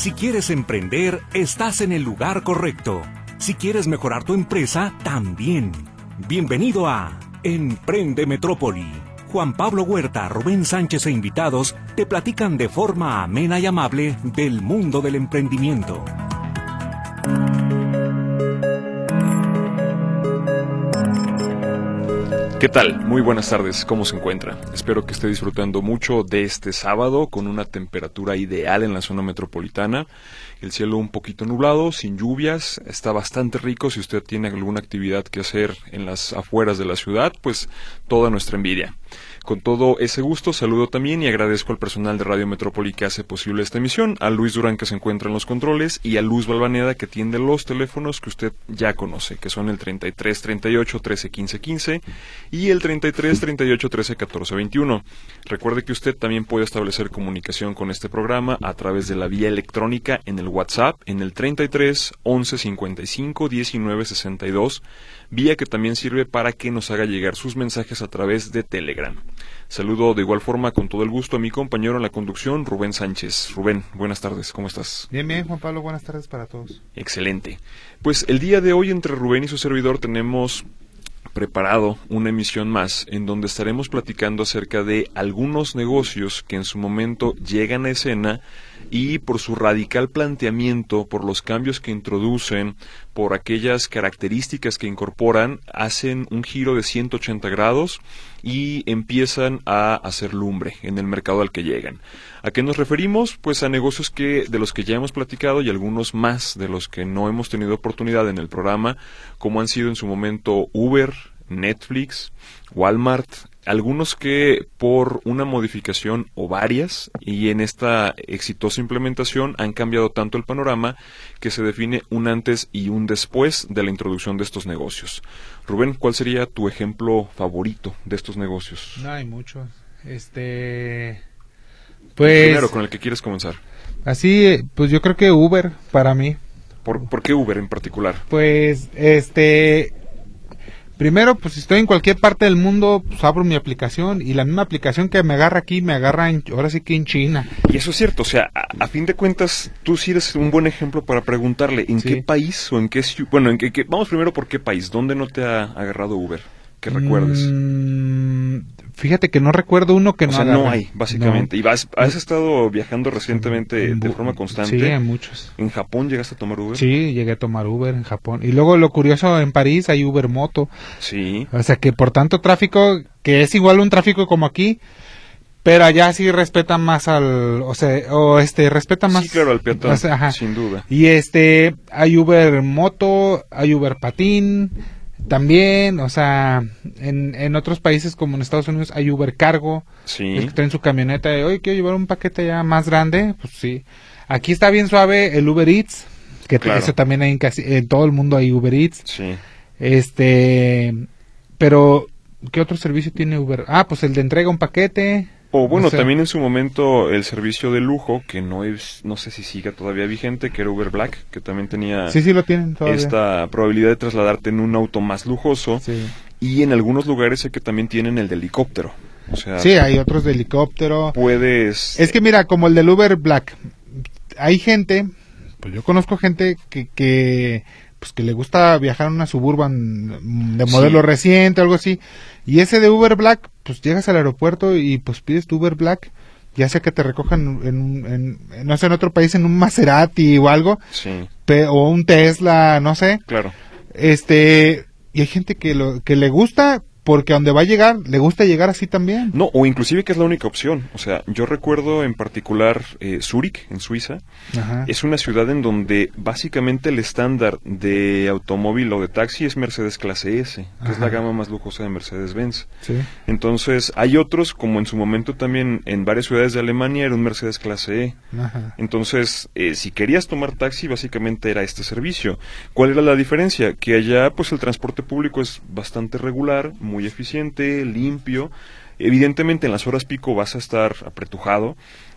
Si quieres emprender, estás en el lugar correcto. Si quieres mejorar tu empresa, también. Bienvenido a Emprende Metrópoli. Juan Pablo Huerta, Rubén Sánchez e invitados te platican de forma amena y amable del mundo del emprendimiento. ¿Qué tal? Muy buenas tardes, ¿cómo se encuentra? Espero que esté disfrutando mucho de este sábado con una temperatura ideal en la zona metropolitana. El cielo un poquito nublado, sin lluvias, está bastante rico. Si usted tiene alguna actividad que hacer en las afueras de la ciudad, pues toda nuestra envidia. Con todo ese gusto, saludo también y agradezco al personal de Radio Metrópoli que hace posible esta emisión, a Luis Durán que se encuentra en los controles y a Luz Balvaneda que atiende los teléfonos que usted ya conoce, que son el 33 38 13 15 15 y el 33 38 13 14 21. Recuerde que usted también puede establecer comunicación con este programa a través de la vía electrónica en el WhatsApp en el 33 11 55 19 62, vía que también sirve para que nos haga llegar sus mensajes a través de Telegram. Saludo de igual forma con todo el gusto a mi compañero en la conducción, Rubén Sánchez. Rubén, buenas tardes, ¿cómo estás? Bien, Juan Pablo, buenas tardes para todos. Excelente. Pues el día de hoy entre Rubén y su servidor tenemos preparado una emisión más en donde estaremos platicando acerca de algunos negocios que en su momento llegan a escena y por su radical planteamiento, por los cambios que introducen, por aquellas características que incorporan, hacen un giro de 180 grados y empiezan a hacer lumbre en el mercado al que llegan. ¿A qué nos referimos? Pues a negocios de los que ya hemos platicado y algunos más de los que no hemos tenido oportunidad en el programa, como han sido en su momento Uber, Netflix, Walmart, algunos que por una modificación o varias y en esta exitosa implementación han cambiado tanto el panorama que se define un antes y un después de la introducción de estos negocios. Rubén, ¿cuál sería tu ejemplo favorito de estos negocios? No hay muchos. Pues primero, con el que quieres comenzar. Así, pues yo creo que Uber para mí. ¿Por qué Uber en particular? Pues primero, pues si estoy en cualquier parte del mundo, pues abro mi aplicación y la misma aplicación que me agarra aquí, me agarra ahora sí que en China. Y eso es cierto, o sea, a fin de cuentas, tú sí eres un buen ejemplo para preguntarle en qué país o en qué ciudad, bueno, vamos primero por qué país, ¿dónde no te ha agarrado Uber? Que recuerdes. Fíjate que no recuerdo uno que no agarre. No hay, básicamente. No. ¿Y has estado viajando recientemente de forma constante? Sí, en muchos. ¿En Japón llegaste a tomar Uber? Sí, llegué a tomar Uber en Japón. Y luego lo curioso, en París hay Uber Moto. Sí. O sea que por tanto tráfico, que es igual un tráfico como aquí, pero allá sí respetan más respetan más. Sí, claro, al peatón, sin duda. Y hay Uber Moto, hay Uber Patín. También, o sea, en otros países como en Estados Unidos hay Uber Cargo, sí. Es que traen su camioneta de, oye, quiero llevar un paquete ya más grande, pues sí. Aquí está bien suave el Uber Eats, que claro. Eso también hay en todo el mundo hay Uber Eats. Sí. Pero, ¿qué otro servicio tiene Uber? Ah, pues el de entrega un paquete. O bueno, también en su momento el servicio de lujo, que no sé si siga todavía vigente, que era Uber Black, que también tenía sí lo tienen todavía. Esta probabilidad de trasladarte en un auto más lujoso. Sí. Y en algunos lugares sé que también tienen el de helicóptero. O sea, sí, hay otros de helicóptero. Puedes... Es que mira, como el del Uber Black, hay gente, pues yo conozco gente que le gusta viajar en una Suburban de modelo reciente, algo así, y ese de Uber Black, pues llegas al aeropuerto y pues pides tu Uber Black, ya sea que te recojan en otro país en un Maserati o algo, sí. O un Tesla, no sé. Claro. Y hay gente que le gusta, porque a donde va a llegar, le gusta llegar así también. No, o inclusive que es la única opción. O sea, yo recuerdo en particular Zúrich, en Suiza. Ajá. Es una ciudad en donde básicamente el estándar de automóvil o de taxi es Mercedes Clase S, que Ajá. es la gama más lujosa de Mercedes-Benz. Sí. Entonces, hay otros, como en su momento también en varias ciudades de Alemania, era un Mercedes Clase E. Ajá. Entonces, si querías tomar taxi, básicamente era este servicio. ¿Cuál era la diferencia? Que allá, pues, el transporte público es bastante regular, muy eficiente, limpio. Evidentemente en las horas pico vas a estar apretujado,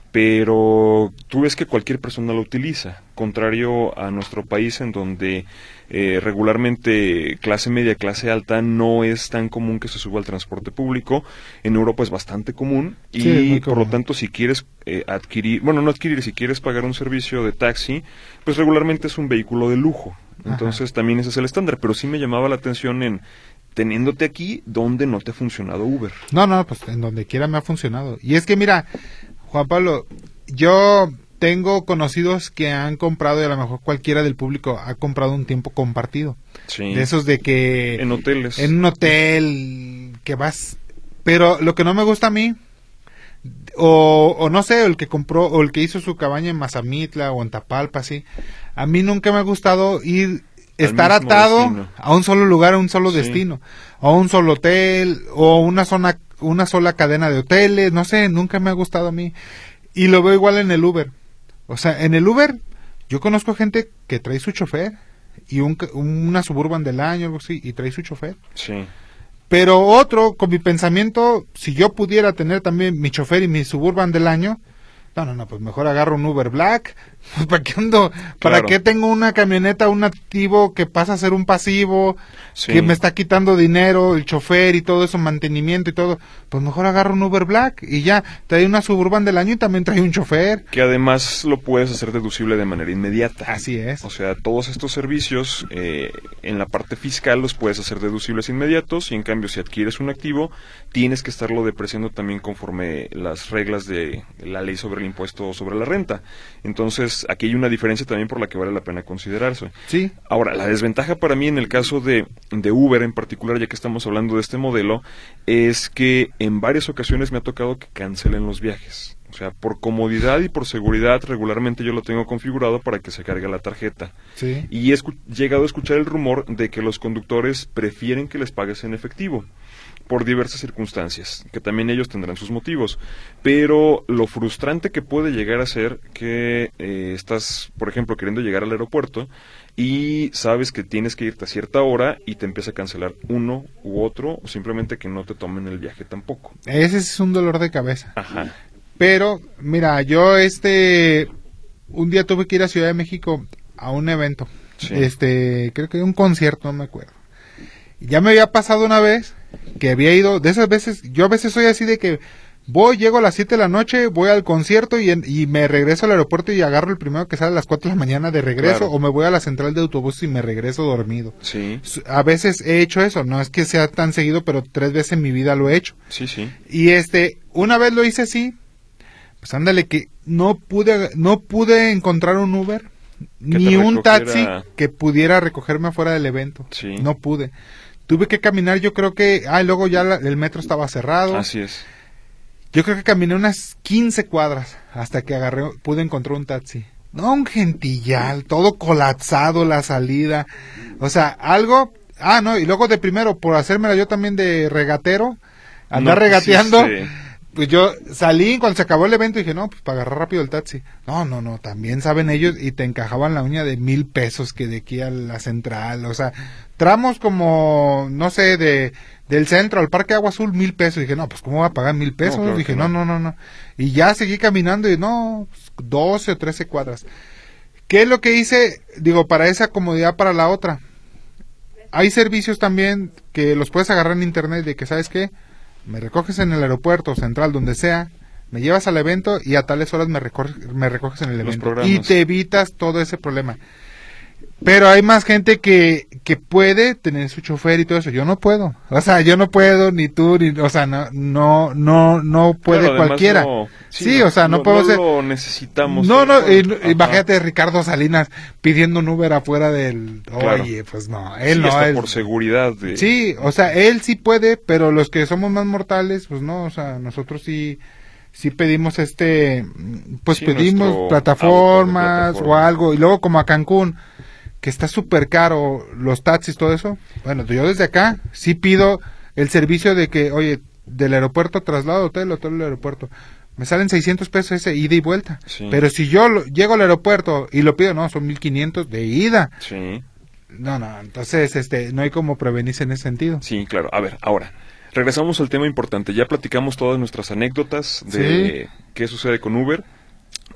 pero tú ves que cualquier persona lo utiliza, contrario a nuestro país en donde regularmente clase media, clase alta no es tan común que se suba al transporte público. En Europa es bastante común y Sí, por lo tanto si quieres si quieres pagar un servicio de taxi, pues regularmente es un vehículo de lujo. Entonces también ese es el estándar, pero sí me llamaba la atención en teniéndote aquí donde no te ha funcionado Uber. No, pues en donde quiera me ha funcionado. Y es que mira, Juan Pablo, yo tengo conocidos que han comprado, y a lo mejor cualquiera del público ha comprado un tiempo compartido. Sí. De esos de que... En hoteles. En un hotel que vas... Pero lo que no me gusta a mí, o no sé, el que compró, o el que hizo su cabaña en Mazamitla o en Tapalpa, así, a mí nunca me ha gustado estar atado destino. a un solo lugar, a un solo Sí. destino, a un solo hotel, o una sola cadena de hoteles, no sé, nunca me ha gustado a mí. Y lo veo igual en el Uber. O sea, en el Uber, yo conozco gente que trae su chofer, y una Suburban del año, algo así, y trae su chofer. Sí. Pero otro, con mi pensamiento, si yo pudiera tener también mi chofer y mi Suburban del año, no, pues mejor agarro un Uber Black. ¿Para qué ando? ¿Para Claro. qué tengo una camioneta, un activo que pasa a ser un pasivo, Sí. que me está quitando dinero, el chofer y todo eso, mantenimiento y todo? Pues mejor agarro un Uber Black y ya, trae una Suburban del año y también trae un chofer. Que además lo puedes hacer deducible de manera inmediata. Así es. O sea, todos estos servicios en la parte fiscal los puedes hacer deducibles inmediatos y en cambio si adquieres un activo tienes que estarlo depreciando también conforme las reglas de la ley sobre el impuesto sobre la renta. Entonces aquí hay una diferencia también por la que vale la pena considerarse. Sí. Ahora, la desventaja para mí en el caso de Uber en particular, ya que estamos hablando de este modelo, es que en varias ocasiones me ha tocado que cancelen los viajes. O sea, por comodidad y por seguridad, regularmente yo lo tengo configurado para que se cargue la tarjeta. Sí. Y he llegado a escuchar el rumor de que los conductores prefieren que les pagues en efectivo, por diversas circunstancias, que también ellos tendrán sus motivos. Pero lo frustrante que puede llegar a ser que estás, por ejemplo, queriendo llegar al aeropuerto y sabes que tienes que irte a cierta hora y te empieza a cancelar uno u otro, o simplemente que no te tomen el viaje tampoco. Ese es un dolor de cabeza. Ajá. Pero, mira, yo un día tuve que ir a Ciudad de México a un evento. Sí. Creo que un concierto, no me acuerdo. Ya me había pasado una vez que había ido, de esas veces, yo a veces soy así de que llego a las 7 de la noche, voy al concierto y me regreso al aeropuerto y agarro el primero que sale a las 4 de la mañana de regreso, Claro. o me voy a la central de autobuses y me regreso dormido. Sí, A veces he hecho eso, no es que sea tan seguido, pero 3 veces en mi vida lo he hecho. sí, sí. Y una vez lo hice así, pues ándale que no pude encontrar un Uber ni un taxi que pudiera recogerme afuera del evento. Sí. No pude. Tuve que caminar, yo creo que, luego ya el metro estaba cerrado. Así es. Yo creo que caminé unas 15 cuadras hasta que pude encontrar un taxi. No, un gentillal, todo colapsado la salida. O sea, algo, y luego de primero, por hacérmela yo también de regatero, andar No, regateando. sí. Pues yo salí cuando se acabó el evento y dije, no, pues para agarrar rápido el taxi. No, también saben ellos y te encajaban la uña de 1,000 pesos que de aquí a la central. O sea, tramos como, no sé, del centro al Parque Agua Azul, 1,000 pesos. Y dije, no, pues ¿cómo voy a pagar 1,000 pesos? No, claro dije, que no. no. Y ya seguí caminando y pues, 12 o 13 cuadras. ¿Qué es lo que hice? Digo, para esa comodidad para la otra. Hay servicios también que los puedes agarrar en internet de que, ¿sabes qué? Me recoges en el aeropuerto central, donde sea, me llevas al evento y a tales horas me recoges en el Los evento. programas. Y te evitas todo ese problema. Pero hay más gente que puede tener su chofer y todo eso. Yo no puedo. O sea, yo no puedo, ni tú, o sea, no puede Claro, además cualquiera. sí, o sea, no puedo ser. lo necesitamos. No, Ajá. imagínate Ricardo Salinas pidiendo un Uber afuera del... Claro. Oye, pues no, Sí, él no. hasta Él... por seguridad. Sí, o sea, él sí puede, pero los que somos más mortales, pues no, o sea, nosotros sí pedimos pues Sí, pedimos nuestro plataformas auto de plataforma. o algo, y luego como a Cancún, que está súper caro los taxis, todo eso, bueno, yo desde acá sí pido el servicio de que, oye, del aeropuerto traslado hotel al aeropuerto, me salen 600 pesos ese ida y vuelta, Sí. pero si yo llego al aeropuerto y lo pido, no, son 1,500 de ida. Sí, No, entonces no hay como prevenirse en ese sentido. sí, claro. A ver, ahora, regresamos al tema importante. Ya platicamos todas nuestras anécdotas de qué sucede con Uber,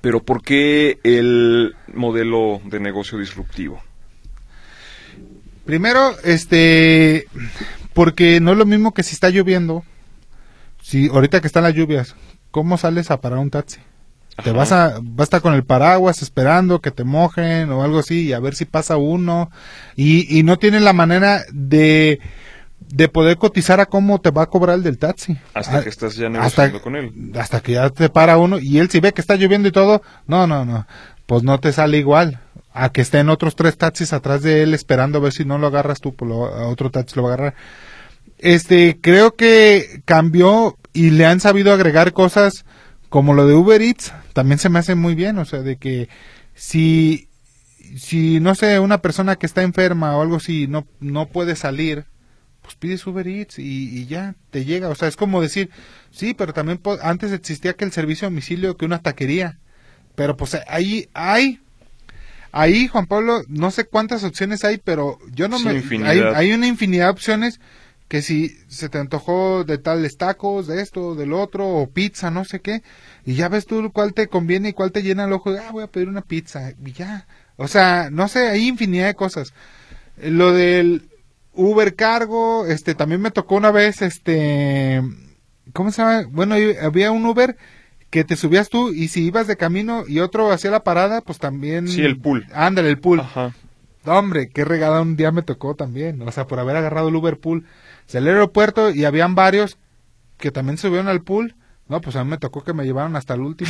Pero ¿por qué el modelo de negocio disruptivo? Primero, porque no es lo mismo que si está lloviendo. Si ahorita que están las lluvias, ¿cómo sales a parar un taxi? Te vas a estar con el paraguas esperando que te mojen o algo así y a ver si pasa uno y no tienes la manera de poder cotizar a cómo te va a cobrar el del taxi. Hasta que estás ya negociando con él. Hasta que ya te para uno y él si ve que está lloviendo y todo, no, pues no te sale igual a que estén otros 3 taxis atrás de él esperando a ver si no lo agarras tú, pues a otro taxi lo va a agarrar. Creo que cambió y le han sabido agregar cosas como lo de Uber Eats, también se me hace muy bien, o sea, de que si no sé, una persona que está enferma o algo así no puede salir, pues pides Uber Eats y ya te llega, o sea, es como decir, sí, pero también antes existía que el servicio a domicilio, que una taquería, pero pues ahí Juan Pablo, no sé cuántas opciones hay, pero yo no hay una infinidad de opciones que si se te antojó de tales tacos, de esto, del otro, o pizza, no sé qué, y ya ves tú cuál te conviene y cuál te llena el ojo, voy a pedir una pizza, y ya, o sea, no sé, hay infinidad de cosas. Lo del Uber Cargo, también me tocó una vez, ¿cómo se llama? Bueno, había un Uber que te subías tú, y si ibas de camino y otro hacía la parada, pues también... Sí, el pool. Ándale, el pool. Ajá. Hombre, qué regada un día me tocó también, o sea, por haber agarrado el Uber Pool. Salí al aeropuerto y habían varios que también subieron al pool. No, pues a mí me tocó que me llevaron hasta el último.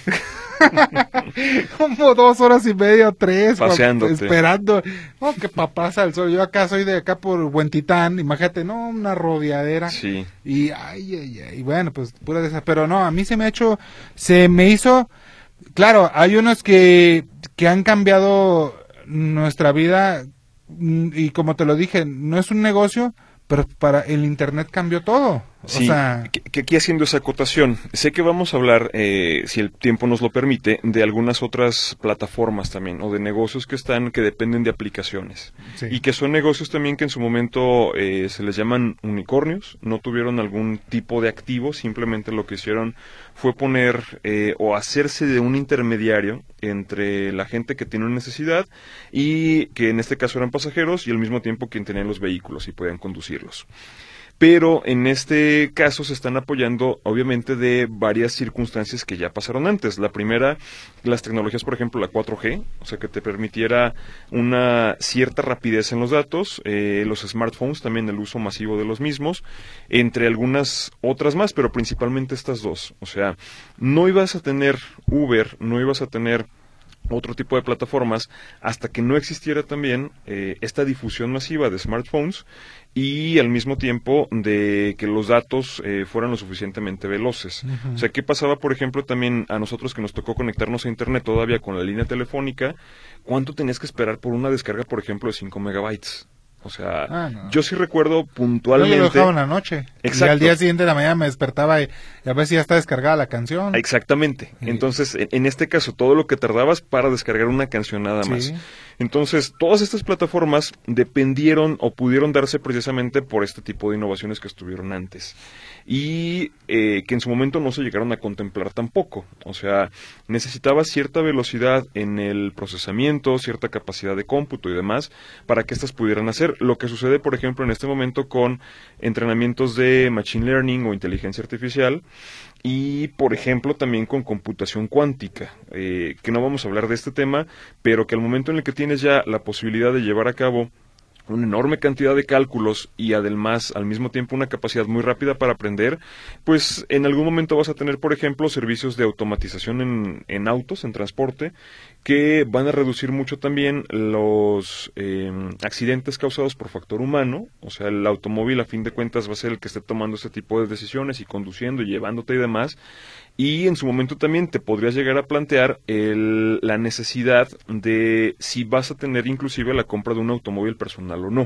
Como 2 horas y media, 3. Paseándote. Esperando. No, que papasa el sol. Yo acá soy de acá por Huentitán. Imagínate, no, una rodeadera. Sí. Y y bueno, pues pura de esas. Pero no, a mí se me hizo, claro, hay unos que han cambiado nuestra vida y como te lo dije, no es un negocio, pero para el internet cambió todo. Sí, o sea, que aquí haciendo esa acotación, sé que vamos a hablar, si el tiempo nos lo permite, de algunas otras plataformas también, o de negocios que dependen de aplicaciones, sí. Y que son negocios también que en su momento se les llaman unicornios, no tuvieron algún tipo de activo, simplemente lo que hicieron fue poner o hacerse de un intermediario entre la gente que tiene una necesidad y que en este caso eran pasajeros y al mismo tiempo quien tenía los vehículos y podían conducirlos. Pero en este caso se están apoyando obviamente de varias circunstancias que ya pasaron antes. La primera, las tecnologías, por ejemplo, la 4G, o sea, que te permitiera una cierta rapidez en los datos, los smartphones, también el uso masivo de los mismos, entre algunas otras más, pero principalmente estas dos. O sea, no ibas a tener Uber, no ibas a tener otro tipo de plataformas hasta que no existiera también esta difusión masiva de smartphones y al mismo tiempo de que los datos fueran lo suficientemente veloces. Uh-huh. O sea, ¿qué pasaba, por ejemplo, también a nosotros que nos tocó conectarnos a internet todavía con la línea telefónica? ¿Cuánto tenías que esperar por una descarga, por ejemplo, de 5 megabytes? O sea, no. Yo sí recuerdo puntualmente... Yo lo dejaba en la noche. Exacto. Y al día siguiente de la mañana me despertaba y a ver si ya está descargada la canción. Exactamente. Entonces, en este caso, todo lo que tardabas para descargar una canción nada más. Sí. Entonces, todas estas plataformas dependieron o pudieron darse precisamente por este tipo de innovaciones que estuvieron antes. Y que en su momento no se llegaron a contemplar tampoco. O sea, necesitaba cierta velocidad en el procesamiento, cierta capacidad de cómputo y demás para que éstas pudieran hacer. Lo que sucede, por ejemplo, en este momento con entrenamientos de Machine Learning o inteligencia artificial y, por ejemplo, también con computación cuántica, que no vamos a hablar de este tema, pero que al momento en el que tienes ya la posibilidad de llevar a cabo una enorme cantidad de cálculos y además al mismo tiempo una capacidad muy rápida para aprender, pues en algún momento vas a tener, por ejemplo, servicios de automatización en autos, en transporte, que van a reducir mucho también los accidentes causados por factor humano. O sea, el automóvil a fin de cuentas va a ser el que esté tomando este tipo de decisiones y conduciendo y llevándote y demás. Y en su momento también te podrías llegar a plantear la necesidad de si vas a tener inclusive la compra de un automóvil personal o no.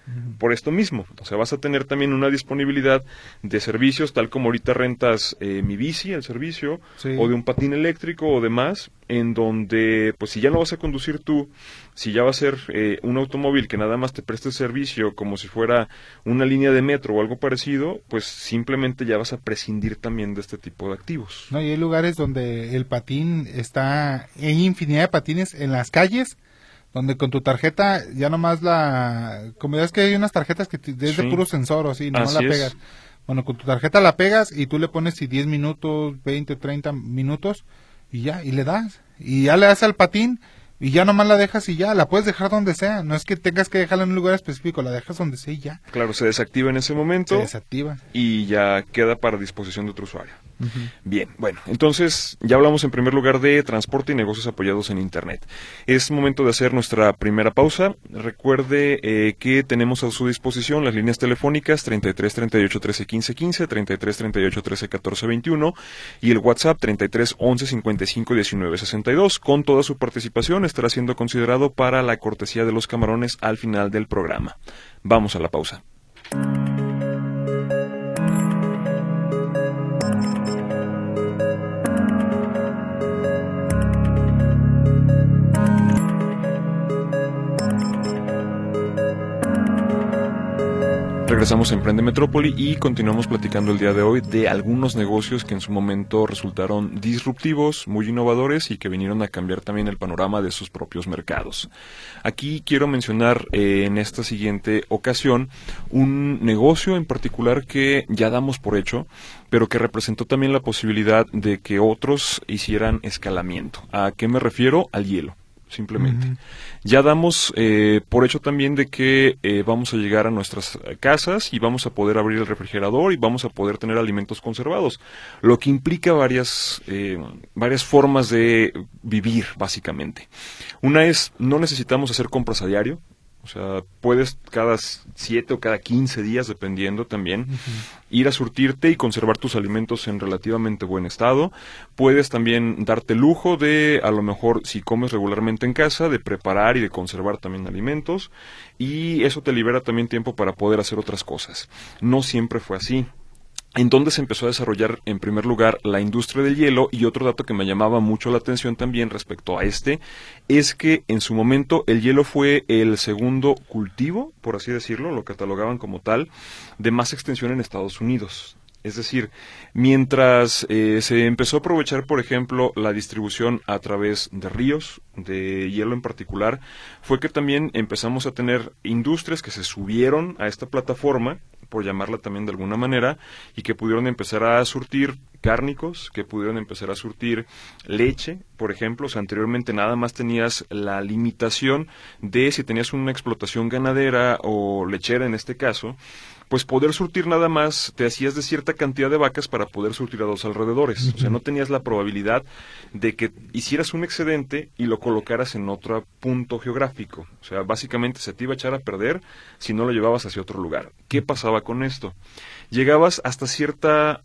por esto mismo. O sea, vas a tener también una disponibilidad de servicios, tal como ahorita rentas Mi Bici, el servicio, Sí. o de un patín eléctrico o demás, en donde, pues si ya no vas a conducir tú, si ya va a ser un automóvil que nada más te preste servicio como si fuera una línea de metro o algo parecido, pues simplemente ya vas a prescindir también de este tipo de activos. No, y hay lugares donde el patín está, hay infinidad de patines en las calles, donde con tu tarjeta ya nomás como ya es que hay unas tarjetas que es de Sí. puro sensor o así, nomás Así la es. pegas. Bueno, con tu tarjeta la pegas y tú le pones si 10 minutos, 20, 30 minutos y ya, y le das. Y ya le das al patín y ya nomás la dejas y ya, la puedes dejar donde sea. No es que tengas que dejarla en un lugar específico, la dejas donde sea y ya. Claro, se desactiva en ese momento Se desactiva. y ya queda para disposición de otro usuario. Bien, bueno, entonces ya hablamos en primer lugar de transporte y negocios apoyados en Internet. Es momento de hacer nuestra primera pausa. Recuerde que tenemos a su disposición las líneas telefónicas 33 38 13 15 15, 33 38 13 14 21 y el WhatsApp 33 11 55 19 62. Con toda su participación estará siendo considerado para la cortesía de los camarones al final del programa. Vamos a la pausa. Regresamos a Emprende Metrópoli y continuamos platicando el día de hoy de algunos negocios que en su momento resultaron disruptivos, muy innovadores y que vinieron a cambiar también el panorama de sus propios mercados. Aquí quiero mencionar en esta siguiente ocasión un negocio en particular que ya damos por hecho, pero que representó también la posibilidad de que otros hicieran escalamiento. ¿A qué me refiero? Al hielo. Simplemente. Ya damos por hecho también de que vamos a llegar a nuestras casas y vamos a poder abrir el refrigerador y vamos a poder tener alimentos conservados, lo que implica varias formas de vivir, básicamente. Una es, no necesitamos hacer compras a diario. O sea, puedes cada 7 o cada 15 días, dependiendo también, ir a surtirte y conservar tus alimentos en relativamente buen estado. Puedes también darte el lujo de, a lo mejor, si comes regularmente en casa, de preparar y de conservar también alimentos. Y eso te libera también tiempo para poder hacer otras cosas. No siempre fue así. En donde se empezó a desarrollar en primer lugar la industria del hielo, y otro dato que me llamaba mucho la atención también respecto a este es que en su momento el hielo fue el segundo cultivo, por así decirlo, lo catalogaban como tal, de más extensión en Estados Unidos. Es decir, mientras se empezó a aprovechar, por ejemplo, la distribución a través de ríos, de hielo en particular, fue que también empezamos a tener industrias que se subieron a esta plataforma, por llamarla también de alguna manera, y que pudieron empezar a surtir cárnicos, que pudieron empezar a surtir leche, por ejemplo. O sea, anteriormente nada más tenías la limitación de si tenías una explotación ganadera o lechera en este caso, pues poder surtir nada más, te hacías de cierta cantidad de vacas para poder surtir a los alrededores. O sea, no tenías la probabilidad de que hicieras un excedente y lo colocaras en otro punto geográfico. O sea, básicamente se te iba a echar a perder si no lo llevabas hacia otro lugar. ¿Qué pasaba con esto? Llegabas hasta ciertos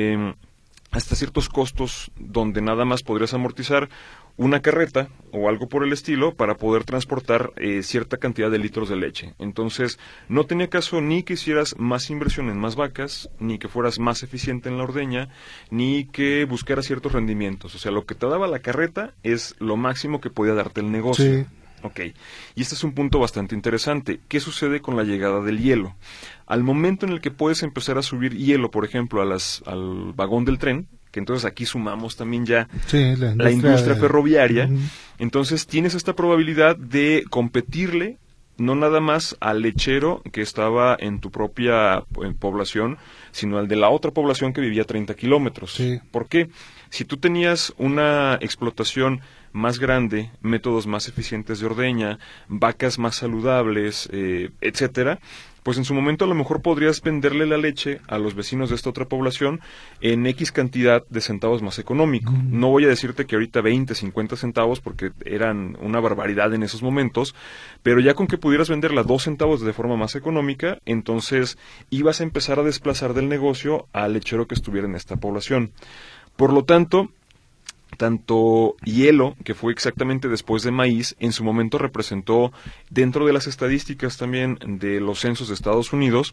costos donde nada más podrías amortizar una carreta o algo por el estilo para poder transportar cierta cantidad de litros de leche. Entonces, no tenía caso ni que hicieras más inversión en más vacas, ni que fueras más eficiente en la ordeña, ni que buscaras ciertos rendimientos. O sea, lo que te daba la carreta es lo máximo que podía darte el negocio. Sí. Ok, y este es un punto bastante interesante. ¿Qué sucede con la llegada del hielo? Al momento en el que puedes empezar a subir hielo, por ejemplo, al vagón del tren, que entonces aquí sumamos también ya Sí, la industria ferroviaria, Ujú. entonces tienes esta probabilidad de competirle no nada más al lechero que estaba en tu propia población, sino al de la otra población que vivía a 30 kilómetros. Sí. ¿Por qué? Si tú tenías una explotación más grande, métodos más eficientes de ordeña, vacas más saludables, etcétera, pues en su momento a lo mejor podrías venderle la leche a los vecinos de esta otra población en X cantidad de centavos más económico. No voy a decirte que ahorita 20, 50 centavos porque eran una barbaridad en esos momentos, pero ya con que pudieras venderla 2 centavos de forma más económica, entonces ibas a empezar a desplazar del negocio al lechero que estuviera en esta población. Por lo tanto, tanto hielo, que fue exactamente después de maíz, en su momento representó, dentro de las estadísticas también de los censos de Estados Unidos,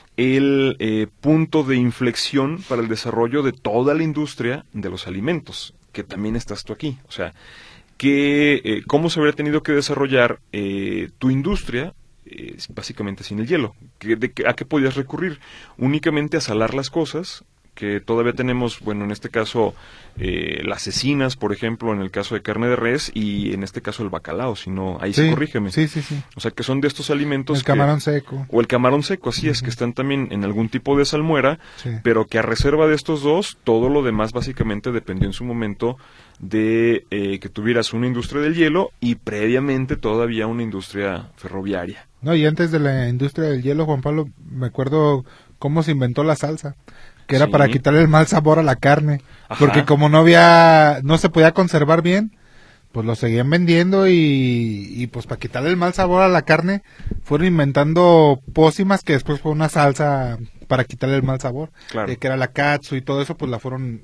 el punto de inflexión para el desarrollo de toda la industria de los alimentos, que también estás tú aquí. O sea, que cómo se habría tenido que desarrollar tu industria, básicamente sin el hielo. ¿A qué podías recurrir? Únicamente a salar las cosas, que todavía tenemos, bueno, en este caso las cecinas, por ejemplo, en el caso de carne de res, y en este caso el bacalao, si no, ahí sí corrígeme. Sí. O sea, que son de estos alimentos el camarón seco. O el camarón seco, así es, que están también en algún tipo de salmuera, pero que a reserva de estos dos, todo lo demás básicamente dependió en su momento de que tuvieras una industria del hielo y previamente todavía una industria ferroviaria. No, y antes de la industria del hielo, Juan Pablo, me acuerdo cómo se inventó la salsa, que era para quitarle el mal sabor a la carne. Ajá. Porque como no se podía conservar bien, pues lo seguían vendiendo y pues para quitarle el mal sabor a la carne, fueron inventando pócimas que después fue una salsa para quitarle el mal sabor. Claro. Que era la katsu y todo eso, pues la fueron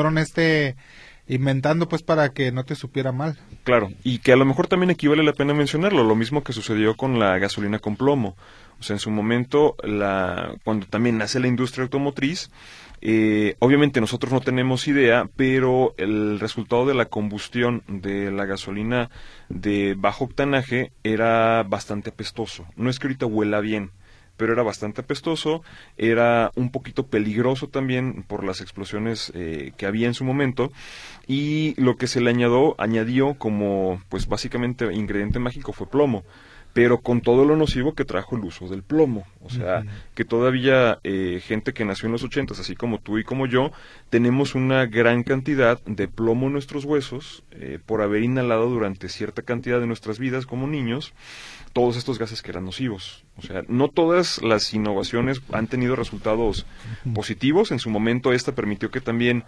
inventando pues para que no te supiera mal. Claro, y que a lo mejor también aquí vale la pena mencionarlo, lo mismo que sucedió con la gasolina con plomo. O sea, en su momento, cuando también nace la industria automotriz, obviamente nosotros no tenemos idea, pero el resultado de la combustión de la gasolina de bajo octanaje era bastante apestoso. No es que ahorita huela bien, pero era bastante apestoso, era un poquito peligroso también por las explosiones que había en su momento, y lo que se le añadió como, pues básicamente ingrediente mágico fue plomo, pero con todo lo nocivo que trajo el uso del plomo. O sea, que todavía gente que nació en los 80s, así como tú y como yo, tenemos una gran cantidad de plomo en nuestros huesos por haber inhalado durante cierta cantidad de nuestras vidas como niños todos estos gases que eran nocivos. O sea, no todas las innovaciones han tenido resultados positivos. En su momento esta permitió que también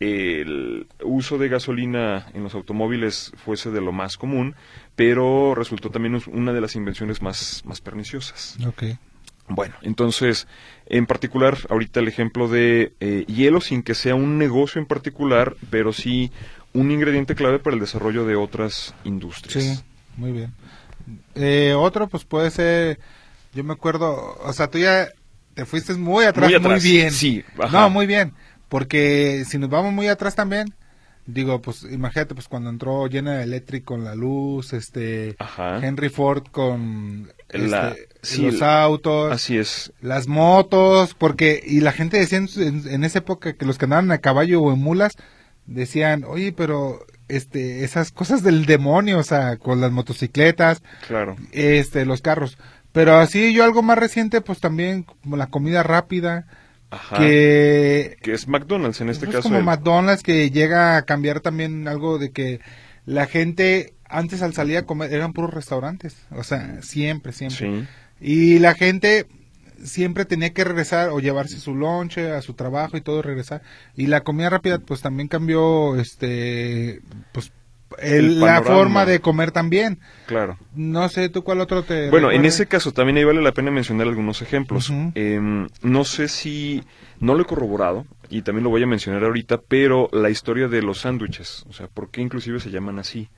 el uso de gasolina en los automóviles fuese de lo más común, pero resultó también una de las invenciones más perniciosas. Okay. Bueno, entonces, en particular, ahorita el ejemplo de hielo, sin que sea un negocio en particular, pero sí un ingrediente clave para el desarrollo de otras industrias. Sí, muy bien. Otro, pues puede ser, yo me acuerdo, o sea, tú ya te fuiste muy atrás, muy bien. Sí, ajá. No, muy bien, porque si nos vamos muy atrás también, digo, pues imagínate, pues cuando entró General Electric con la luz, Henry Ford con los autos, así es, las motos, porque, y la gente decía en esa época que los que andaban a caballo o en mulas, decían, oye, pero esas cosas del demonio, o sea, con las motocicletas, claro, los carros. Pero así yo algo más reciente, pues también como la comida rápida, ajá, que es McDonald's en este pues caso. Como McDonald's, que llega a cambiar también algo de que la gente antes al salir a comer eran puros restaurantes, o sea, siempre. Sí. Y la gente siempre tenía que regresar o llevarse su lonche a su trabajo y todo, regresar. Y la comida rápida pues también cambió pues la forma de comer también. Claro. No sé, ¿tú cuál otro te Bueno, recuerda? en ese caso también ahí vale la pena mencionar algunos ejemplos. No sé si, no lo he corroborado, y también lo voy a mencionar ahorita, pero la historia de los sándwiches, o sea, ¿por qué inclusive se llaman así?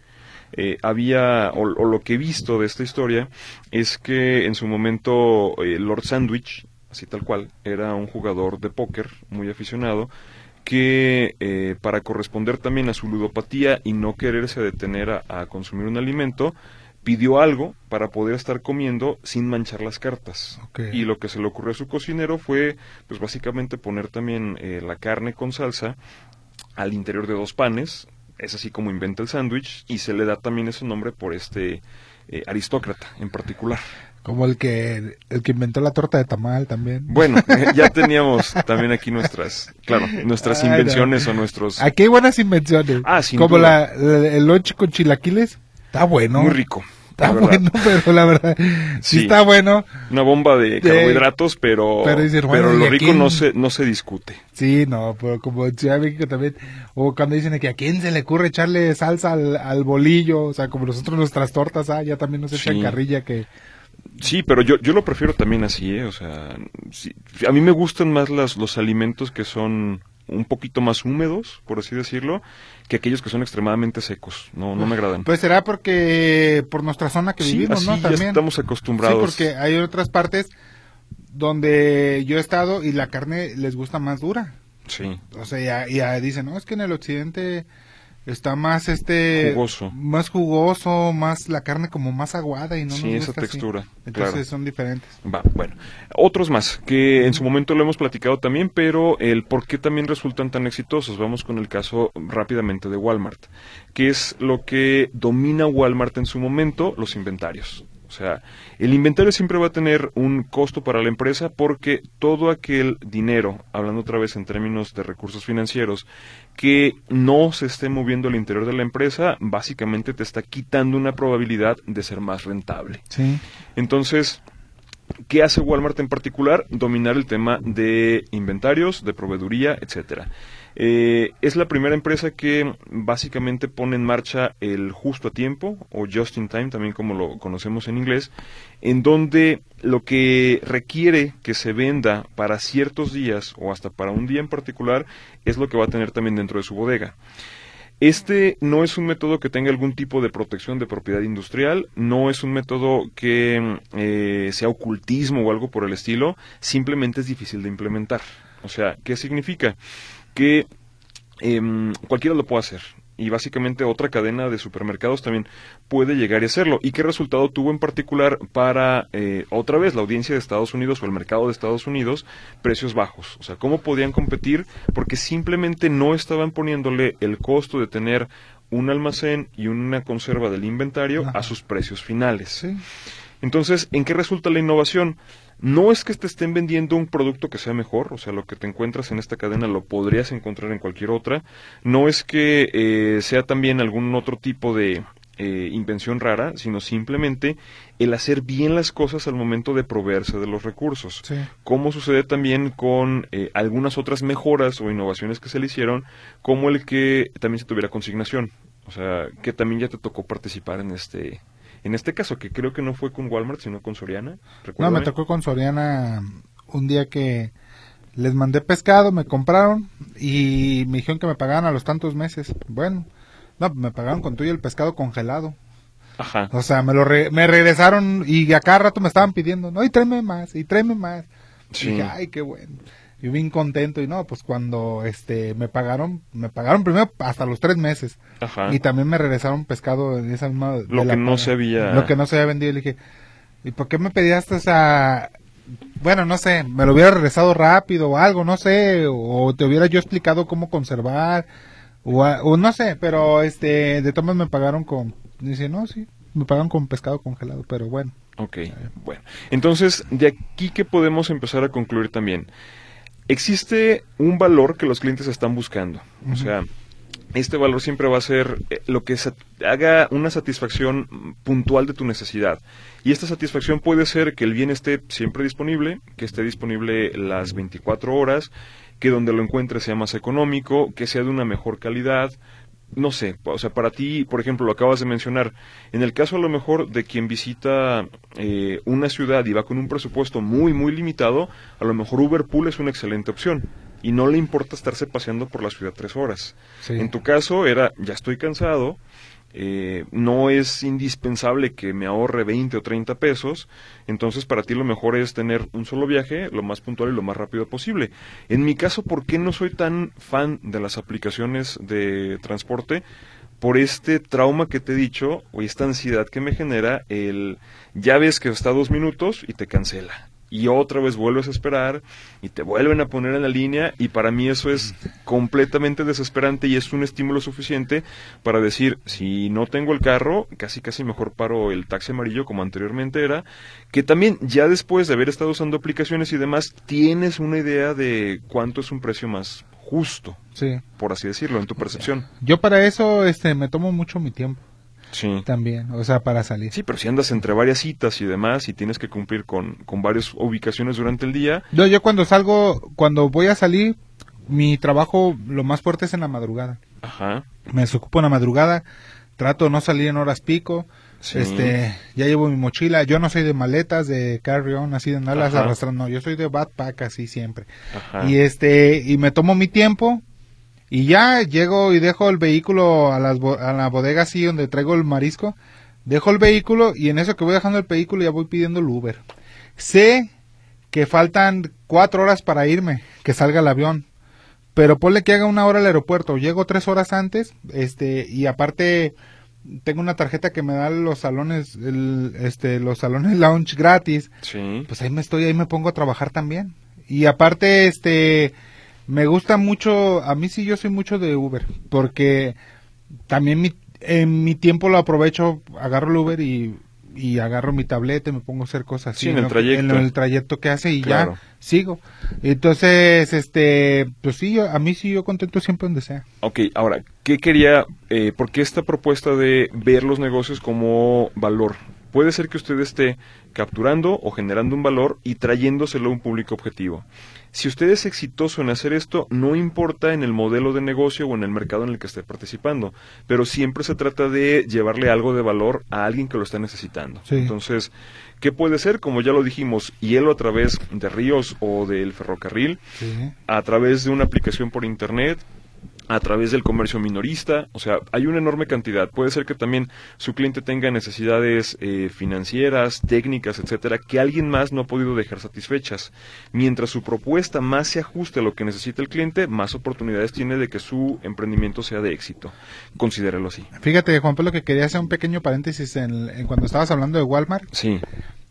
O lo que he visto de esta historia es que en su momento Lord Sandwich, así tal cual, era un jugador de póker muy aficionado que para corresponder también a su ludopatía y no quererse detener a consumir un alimento, pidió algo para poder estar comiendo sin manchar las cartas. Okay. Y lo que se le ocurrió a su cocinero fue, pues básicamente poner también la carne con salsa al interior de 2 panes. Es así como inventa el sándwich y se le da también ese nombre por aristócrata en particular. Como el que inventó la torta de tamal también. Bueno, ya teníamos también aquí nuestras invenciones o nuestros... Aquí hay buenas invenciones. Sin como duda. El lonche con chilaquiles. Está bueno. Muy rico. Está bueno, pero la verdad, sí está bueno. Una bomba de carbohidratos, pero lo rico no se discute. Sí, no, pero como en Ciudad de México también, o cuando dicen que a quién se le ocurre echarle salsa al bolillo, o sea, como nosotros nuestras tortas, ya también nos echan carrilla que... Sí, pero yo lo prefiero también así, o sea, sí, a mí me gustan más los alimentos que son un poquito más húmedos, por así decirlo, que aquellos que son extremadamente secos. No me agradan. Pues será porque por nuestra zona que vivimos, ¿no? Así También. ya estamos acostumbrados. Sí, porque hay otras partes donde yo he estado y la carne les gusta más dura. Sí. O sea, ya dicen, no, es que en el occidente está más jugoso. Más jugoso, más la carne como más aguada y no sí, nos esa gusta textura. así. Entonces claro. son diferentes. Va, bueno. Otros más, que en su momento lo hemos platicado también, pero el por qué también resultan tan exitosos. Vamos con el caso rápidamente de Walmart, que es lo que domina Walmart en su momento, los inventarios. O sea, el inventario siempre va a tener un costo para la empresa porque todo aquel dinero, hablando otra vez en términos de recursos financieros, que no se esté moviendo al interior de la empresa, básicamente te está quitando una probabilidad de ser más rentable. Sí. Entonces, ¿qué hace Walmart en particular? Dominar el tema de inventarios, de proveeduría, etcétera. Es la primera empresa que básicamente pone en marcha el justo a tiempo, o just in time, también como lo conocemos en inglés, en donde lo que requiere que se venda para ciertos días o hasta para un día en particular es lo que va a tener también dentro de su bodega. Este no es un método que tenga algún tipo de protección de propiedad industrial, no es un método que sea ocultismo o algo por el estilo, simplemente es difícil de implementar. O sea, ¿qué significa? Que cualquiera lo puede hacer. Y básicamente otra cadena de supermercados también puede llegar y hacerlo. ¿Y qué resultado tuvo en particular para, otra vez, la audiencia de Estados Unidos o el mercado de Estados Unidos? Precios bajos. O sea, ¿cómo podían competir? Porque simplemente no estaban poniéndole el costo de tener un almacén y una conserva del inventario a sus precios finales. Sí. Entonces, ¿en qué resulta la innovación? No es que te estén vendiendo un producto que sea mejor, o sea, lo que te encuentras en esta cadena lo podrías encontrar en cualquier otra. No es que sea también algún otro tipo de invención rara, sino simplemente el hacer bien las cosas al momento de proveerse de los recursos. Sí. Como sucede también con algunas otras mejoras o innovaciones que se le hicieron, como el que también se tuviera consignación. O sea, que también ya te tocó participar en este caso, que creo que no fue con Walmart, sino con Soriana. No, me tocó con Soriana un día que les mandé pescado, me compraron y me dijeron que me pagaban a los tantos meses. Bueno, no, me pagaron con todo y el pescado congelado. Ajá. O sea, me regresaron y a cada rato me estaban pidiendo, no, y tráeme más, y tráeme más. Sí. Y dije, ay, qué bueno. Yo bien contento y no, pues cuando me pagaron primero hasta los 3 meses. Ajá. Y también me regresaron pescado de esa misma... Lo que no se había... Lo que no se había vendido. Le dije, ¿y por qué me pedías esa...? Bueno, no sé, me lo hubiera regresado rápido o algo, no sé, o te hubiera yo explicado cómo conservar, o no sé, pero de todas me pagaron con... Dice, no, sí, me pagaron con pescado congelado, pero bueno. Ok, bueno. Entonces, de aquí que podemos empezar a concluir también. Existe un valor que los clientes están buscando. O sea, este valor siempre va a ser lo que haga una satisfacción puntual de tu necesidad. Y esta satisfacción puede ser que el bien esté siempre disponible, que esté disponible las 24 horas, que donde lo encuentres sea más económico, que sea de una mejor calidad. No sé, o sea, para ti, por ejemplo, lo acabas de mencionar, en el caso a lo mejor de quien visita una ciudad y va con un presupuesto muy, muy limitado, a lo mejor Uberpool es una excelente opción y no le importa estarse paseando por la ciudad 3 horas. Sí. En tu caso era, ya estoy cansado, no es indispensable que me ahorre 20 o 30 pesos, entonces para ti lo mejor es tener un solo viaje, lo más puntual y lo más rápido posible. En mi caso, ¿por qué no soy tan fan de las aplicaciones de transporte? Por este trauma que te he dicho, o esta ansiedad que me genera, ya ves que está 2 minutos y te cancela. Y otra vez vuelves a esperar y te vuelven a poner en la línea, y para mí eso es completamente desesperante y es un estímulo suficiente para decir, si no tengo el carro, casi mejor paro el taxi amarillo como anteriormente era, que también ya después de haber estado usando aplicaciones y demás, tienes una idea de cuánto es un precio más justo, sí, por así decirlo, en tu percepción. Yo para eso me tomo mucho mi tiempo. Sí. También, o sea, para salir. Sí, pero si andas entre varias citas y demás y tienes que cumplir con varias ubicaciones durante el día. Yo cuando voy a salir, mi trabajo lo más fuerte es en la madrugada. Ajá. Me desocupo en la madrugada, trato de no salir en horas pico. Sí. Ya llevo mi mochila. Yo no soy de maletas, de carry-on, así de andarlas Ajá. arrastrando. No, yo soy de backpack, así siempre. Ajá. Y me tomo mi tiempo y ya llego y dejo el vehículo a la bodega así donde traigo el marisco. Dejo el vehículo y en eso que voy dejando el vehículo ya voy pidiendo el Uber. Sé que faltan 4 horas para irme, que salga el avión. Pero ponle que haga 1 hora al aeropuerto. Llego 3 horas antes, y aparte tengo una tarjeta que me da los salones, los salones lounge gratis. Sí. Pues ahí me pongo a trabajar también. Y aparte, me gusta mucho, a mí sí yo soy mucho de Uber, porque también en mi tiempo lo aprovecho, agarro el Uber y agarro mi tableta y me pongo a hacer cosas así. Sí, en el trayecto. En el trayecto que hace y Claro. ya sigo. Entonces, pues sí, a mí sí yo contento siempre donde sea. Ok, ahora, ¿por qué esta propuesta de ver los negocios como valor? Puede ser que usted esté capturando o generando un valor y trayéndoselo a un público objetivo. Si usted es exitoso en hacer esto, no importa en el modelo de negocio o en el mercado en el que esté participando, pero siempre se trata de llevarle algo de valor a alguien que lo está necesitando. Sí. Entonces, ¿qué puede ser? Como ya lo dijimos, hielo a través de ríos o del ferrocarril, Sí. a través de una aplicación por internet, a través del comercio minorista, o sea, hay una enorme cantidad. Puede ser que también su cliente tenga necesidades financieras, técnicas, etcétera, que alguien más no ha podido dejar satisfechas. Mientras su propuesta más se ajuste a lo que necesita el cliente, más oportunidades tiene de que su emprendimiento sea de éxito. Considéralo así. Fíjate, Juan Pablo, que quería hacer un pequeño paréntesis en cuando estabas hablando de Walmart. Sí.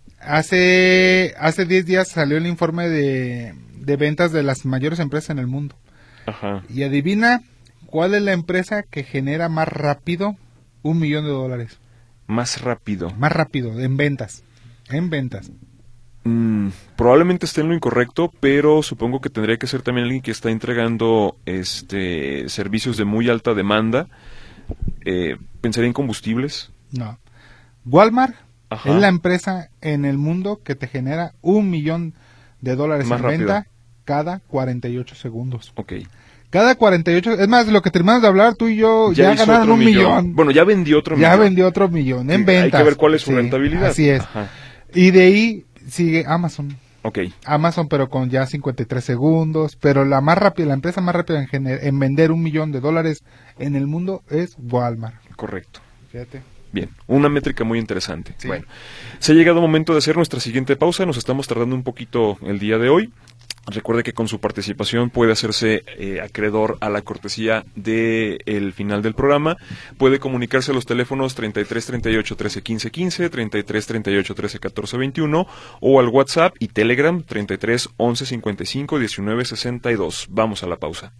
Hace 10 días salió el informe de ventas de las mayores empresas en el mundo. Ajá. Y adivina cuál es la empresa que genera más rápido $1 millón. Más rápido. Más rápido, en ventas. En ventas. Probablemente esté en lo incorrecto, pero supongo que tendría que ser también alguien que está entregando servicios de muy alta demanda. Pensaría en combustibles. No. Walmart Ajá. es la empresa en el mundo que te genera $1 millón Más en rápido. venta cada 48 segundos. Ok. Cada 48, es más, de lo que terminamos de hablar, tú y yo ya hizo ganaron otro $1 millón. Bueno, ya vendió otro Ya millón. vendió otro $1 millón en Sí, ventas. hay que ver cuál es su Sí, rentabilidad. Así es. Ajá. Y de ahí sigue Amazon. Ok. Amazon, pero con ya 53 segundos. Pero la más rápida, la empresa más rápida en vender $1 millón en el mundo es Walmart. Correcto. Fíjate. Bien, una métrica muy interesante. Sí. Bueno, se ha llegado el momento de hacer nuestra siguiente pausa. Nos estamos tardando un poquito el día de hoy. Recuerde que con su participación puede hacerse acreedor a la cortesía del final del programa. Puede comunicarse a los teléfonos 33 38 13 15 15, 33 38 13 14 21 o al WhatsApp y Telegram 33 11 55 19 62. Vamos a la pausa.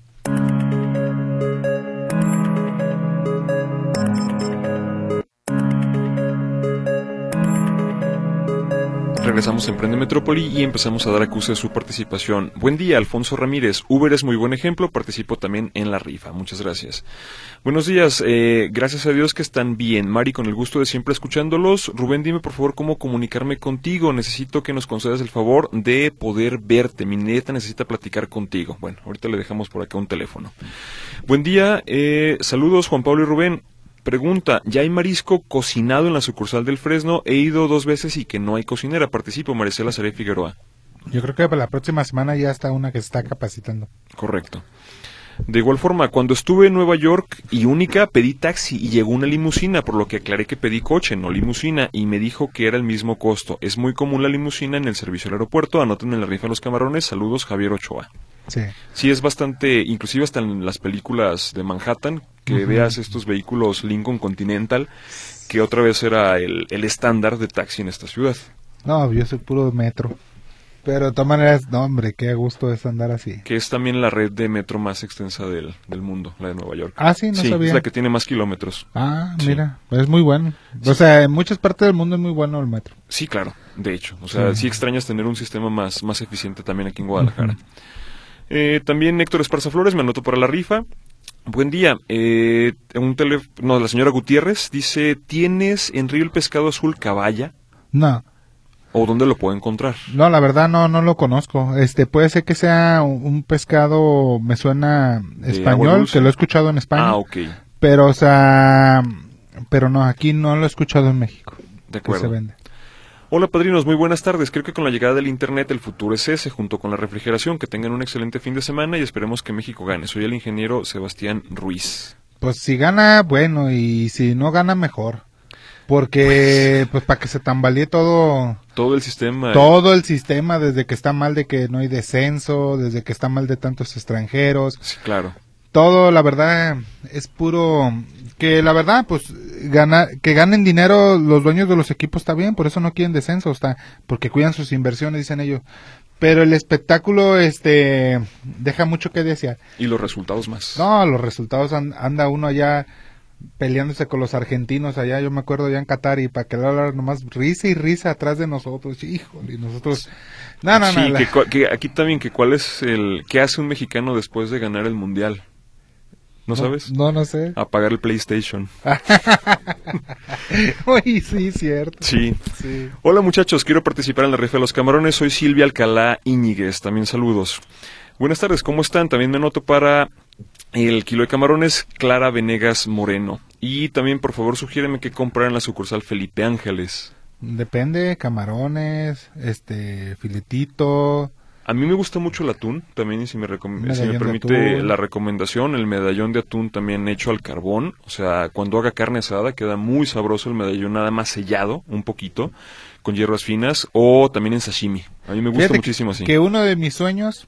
Regresamos a Emprende Metrópoli y empezamos a dar acuse de su participación. Buen día, Alfonso Ramírez. Uber es muy buen ejemplo, participo también en la rifa. Muchas gracias. Buenos días, gracias a Dios que están bien. Mari, con el gusto de siempre escuchándolos. Rubén, dime por favor cómo comunicarme contigo. Necesito que nos concedas el favor de poder verte. Mi neta necesita platicar contigo. Bueno, ahorita le dejamos por acá un teléfono. Buen día, saludos Juan Pablo y Rubén. Pregunta, ¿ya hay marisco cocinado en la sucursal del Fresno? He ido 2 veces y que no hay cocinera. Participo, Maricela Saré Figueroa. Yo creo que para la próxima semana ya está una que se está capacitando. Correcto. De igual forma, cuando estuve en Nueva York y Única, pedí taxi y llegó una limusina, por lo que aclaré que pedí coche, no limusina, y me dijo que era el mismo costo. Es muy común la limusina en el servicio al aeropuerto. Anoten en la rifa los camarones. Saludos, Javier Ochoa. Sí. Sí, es bastante, inclusive hasta en las películas de Manhattan, que veas estos vehículos Lincoln Continental, que otra vez era el estándar de taxi en esta ciudad. No, yo soy puro metro. Pero de todas maneras, no, hombre, qué gusto es andar así. Que es también la red de metro más extensa del mundo, la de Nueva York. Ah, sí, no sabía. Es la que tiene más kilómetros. Ah, Sí. mira, es muy bueno. O sea, en muchas partes del mundo es muy bueno el metro. Sí, claro, de hecho. O sea, sí extrañas tener un sistema más eficiente también aquí en Guadalajara. También Héctor Esparza Flores me anotó para la rifa. Buen día. La señora Gutiérrez dice, ¿tienes en Río el Pescado Azul Caballa? No, ¿O dónde lo puedo encontrar? no, la verdad no lo conozco. Puede ser que sea un pescado, me suena ¿De agua español, dulce? que lo he escuchado en España. Ah, ok. Pero, o sea, pero no, aquí no lo he escuchado en México. De acuerdo. Que se vende. Hola padrinos, muy buenas tardes. Creo que con la llegada del internet el futuro es ese, junto con la refrigeración. Que tengan un excelente fin de semana y esperemos que México gane. Soy el ingeniero Sebastián Ruiz. Pues si gana, bueno, y si no gana, mejor. Porque, pues para que se tambalee todo el sistema. Todo el sistema, desde que está mal de que no hay descenso, desde que está mal de tantos extranjeros. Sí, claro. Todo, la verdad, es puro... Que la verdad, pues, que ganen dinero los dueños de los equipos está bien, por eso no quieren descenso, porque cuidan sus inversiones, dicen ellos. Pero el espectáculo, deja mucho que desear. Y los resultados más. No, los resultados anda uno allá peleándose con los argentinos allá, yo me acuerdo allá en Qatar, y para que lo hablar nomás risa y risa atrás de nosotros, híjole, y nosotros... No. Sí, que aquí también, que cuál es ¿qué hace un mexicano después de ganar el Mundial? ¿No sabes? No sé. Apagar el PlayStation. Uy, sí, cierto. Sí. Hola muchachos, quiero participar en la rifa de los camarones. Soy Silvia Alcalá Íñiguez, también saludos. Buenas tardes, ¿cómo están? También me anoto para el kilo de camarones Clara Venegas Moreno. Y también, por favor, sugiéreme que comprar en la sucursal Felipe Ángeles. Depende, camarones, filetito... A mí me gusta mucho el atún, también, si me permite la recomendación, el medallón de atún también hecho al carbón. O sea, cuando haga carne asada queda muy sabroso el medallón, nada más sellado, un poquito, con hierbas finas, o también en sashimi. A mí me gusta muchísimo así. Que uno de mis sueños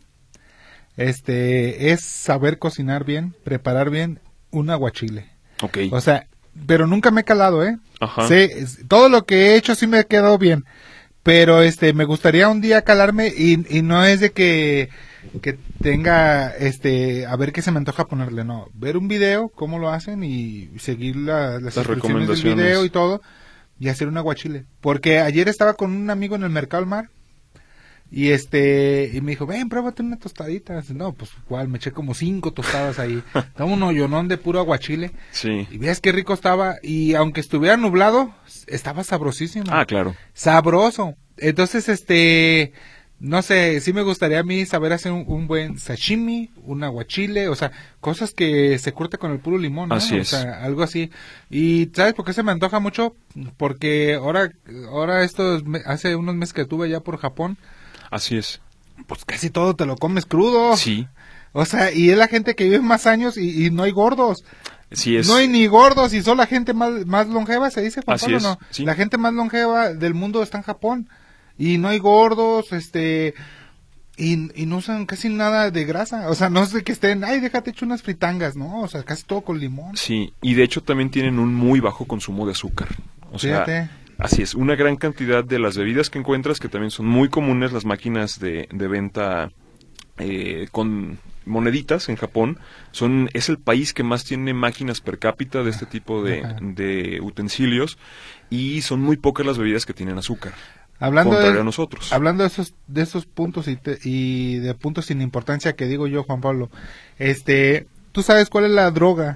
es saber cocinar bien, preparar bien un aguachile. Ok. O sea, pero nunca me he calado, Ajá. Todo lo que he hecho sí me ha quedado bien. Pero me gustaría un día calarme y no es de que tenga a ver qué se me antoja ponerle, no, ver un video cómo lo hacen y seguir las instrucciones del video y todo y hacer un aguachile. Porque ayer estaba con un amigo en el Mercado del Mar y y me dijo, ven, pruébate una tostadita. No, pues igual, me eché como 5 tostadas ahí. Estaba un hoyonón de puro aguachile. Sí. Y ves qué rico estaba. Y aunque estuviera nublado, estaba sabrosísimo. Ah, claro. Sabroso. Entonces, no sé, sí me gustaría a mí saber hacer un buen sashimi, un aguachile, o sea, cosas que se curte con el puro limón, ¿no? Así es. O sea, algo así. Y ¿sabes por qué se me antoja mucho? Porque ahora hace unos meses que estuve allá por Japón. Así es. Pues casi todo te lo comes crudo. Sí. O sea, y es la gente que vive más años y no hay gordos. Sí es. No hay ni gordos y son la gente más longeva, se dice, Juan Así Pablo, es, ¿no? sí. La gente más longeva del mundo está en Japón. Y no hay gordos, y no usan casi nada de grasa. O sea, no es de que estén, ay, déjate hecho unas fritangas, ¿no? O sea, casi todo con limón. Sí, y de hecho también tienen un muy bajo consumo de azúcar. O sea, Fíjate. así es, una gran cantidad de las bebidas que encuentras, que también son muy comunes, las máquinas de venta con moneditas en Japón, es el país que más tiene máquinas per cápita de este tipo de utensilios, y son muy pocas las bebidas que tienen azúcar. Hablando contrario a nosotros. Hablando de esos puntos y de puntos sin importancia que digo yo, Juan Pablo, ¿tú sabes cuál es la droga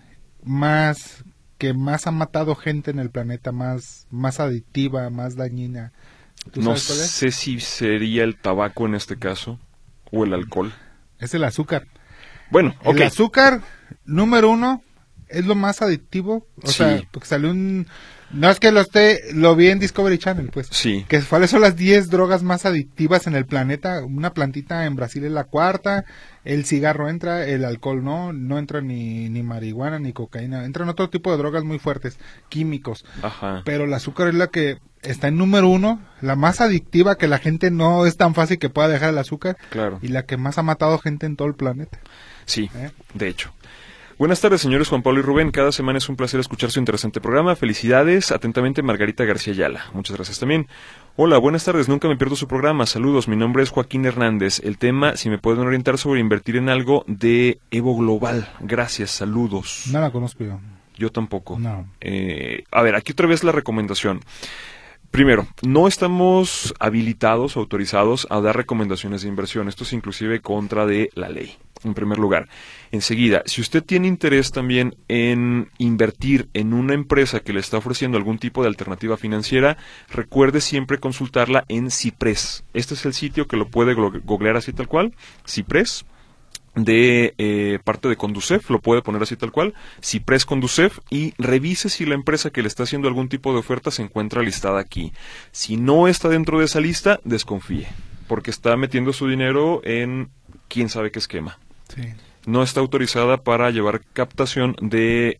que más ha matado gente en el planeta, más adictiva, más dañina? ¿Tú No sabes cuál es? sé si sería el tabaco en este caso, o el alcohol. Es el azúcar. Bueno, ok. El azúcar, número 1, es lo más adictivo. O Sí. sea, porque salió no es que lo vi en Discovery Channel, pues. Sí. Que cuáles son las 10 drogas más adictivas en el planeta. Una plantita en Brasil es la 4ª, el cigarro entra, el alcohol no entra ni marihuana ni cocaína, entran otro tipo de drogas muy fuertes, químicos. Ajá. Pero el azúcar es la que está en número 1, la más adictiva, que la gente no es tan fácil que pueda dejar el azúcar. Claro. Y la que más ha matado gente en todo el planeta. Sí, de hecho. Buenas tardes, señores Juan Pablo y Rubén. Cada semana es un placer escuchar su interesante programa. Felicidades. Atentamente, Margarita García Ayala. Muchas gracias también. Hola, buenas tardes. Nunca me pierdo su programa. Saludos. Mi nombre es Joaquín Hernández. El tema, si me pueden orientar sobre invertir en algo de Evo Global. Gracias. Saludos. No la conozco yo. Yo tampoco. No. A ver, aquí otra vez la recomendación. Primero, no estamos habilitados, autorizados a dar recomendaciones de inversión. Esto es inclusive contra de la ley, en primer lugar. Enseguida, si usted tiene interés también en invertir en una empresa que le está ofreciendo algún tipo de alternativa financiera, recuerde siempre consultarla en Ciprés. Este es el sitio que lo puede googlear así tal cual, Ciprés. de parte de Conducef, lo puede poner así tal cual, Ciprés Conducef, y revise si la empresa que le está haciendo algún tipo de oferta se encuentra listada aquí. Si no está dentro de esa lista, desconfíe, porque está metiendo su dinero en quién sabe qué esquema. Sí. No está autorizada para llevar captación de